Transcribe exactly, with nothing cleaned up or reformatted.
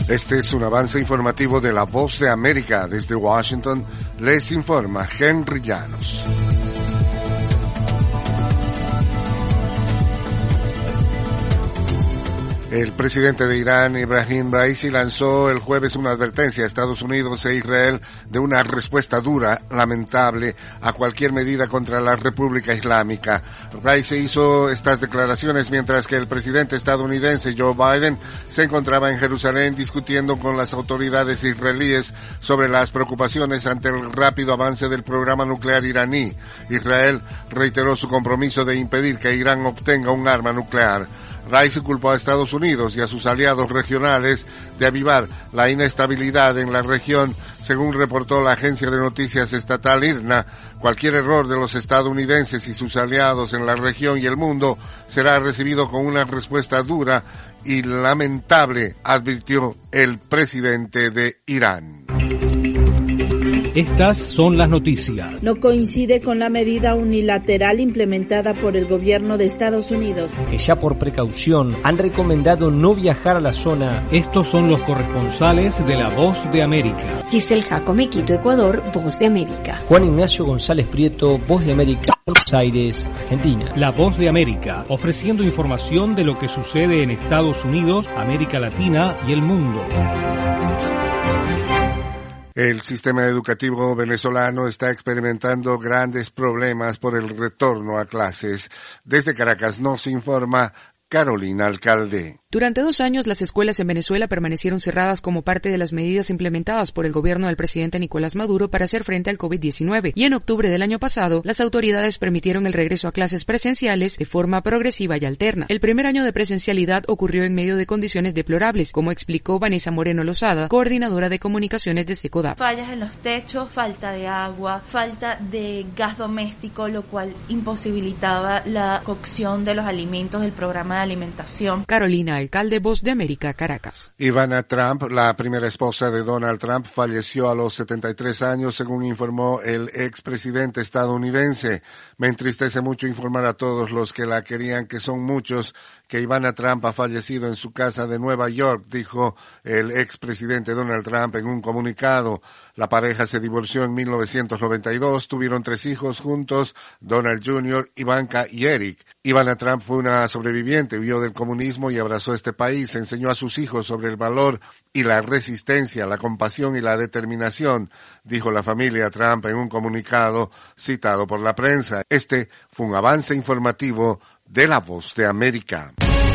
Este es un avance informativo de La Voz de América. Desde Washington les informa Henry Llanos. El presidente de Irán, Ebrahim Raisi, lanzó el jueves una advertencia a Estados Unidos e Israel de una respuesta dura, lamentable, a cualquier medida contra la República Islámica. Raisi hizo estas declaraciones mientras que el presidente estadounidense Joe Biden se encontraba en Jerusalén discutiendo con las autoridades israelíes sobre las preocupaciones ante el rápido avance del programa nuclear iraní. Israel reiteró su compromiso de impedir que Irán obtenga un arma nuclear. Raisi culpó a Estados Unidos y a sus aliados regionales de avivar la inestabilidad en la región, según reportó la agencia de noticias estatal I R N A. Cualquier error de los estadounidenses y sus aliados en la región y el mundo será recibido con una respuesta dura y lamentable, advirtió el presidente de Irán. Estas son las noticias. No coincide con la medida unilateral implementada por el gobierno de Estados Unidos, que ya por precaución han recomendado no viajar a la zona. Estos son los corresponsales de La Voz de América. Giselle Jacome, Quito, Ecuador, Voz de América. Juan Ignacio González Prieto, Voz de América, Buenos Aires, Argentina. La Voz de América, ofreciendo información de lo que sucede en Estados Unidos, América Latina y el mundo. El sistema educativo venezolano está experimentando grandes problemas por el retorno a clases. Desde Caracas nos informa Carolina Alcalde. Durante dos años, las escuelas en Venezuela permanecieron cerradas como parte de las medidas implementadas por el gobierno del presidente Nicolás Maduro para hacer frente al COVID diecinueve. Y en octubre del año pasado, las autoridades permitieron el regreso a clases presenciales de forma progresiva y alterna. El primer año de presencialidad ocurrió en medio de condiciones deplorables, como explicó Vanessa Moreno Lozada, coordinadora de comunicaciones de SECODAP. Fallas en los techos, falta de agua, falta de gas doméstico, lo cual imposibilitaba la cocción de los alimentos del programa de alimentación. Carolina Alcalde, Voz de América, Caracas. Ivana Trump, la primera esposa de Donald Trump, falleció a los setenta y tres años, según informó el expresidente estadounidense. Me entristece mucho informar a todos los que la querían, que son muchos, que Ivana Trump ha fallecido en su casa de Nueva York, dijo el expresidente Donald Trump en un comunicado. La pareja se divorció en mil novecientos noventa y dos, tuvieron tres hijos juntos, Donald junior, Ivanka y Eric. Ivana Trump fue una sobreviviente, huyó del comunismo y abrazó este país, enseñó a sus hijos sobre el valor y la resistencia, la compasión y la determinación, dijo la familia Trump en un comunicado citado por la prensa. Este fue un avance informativo de La Voz de América.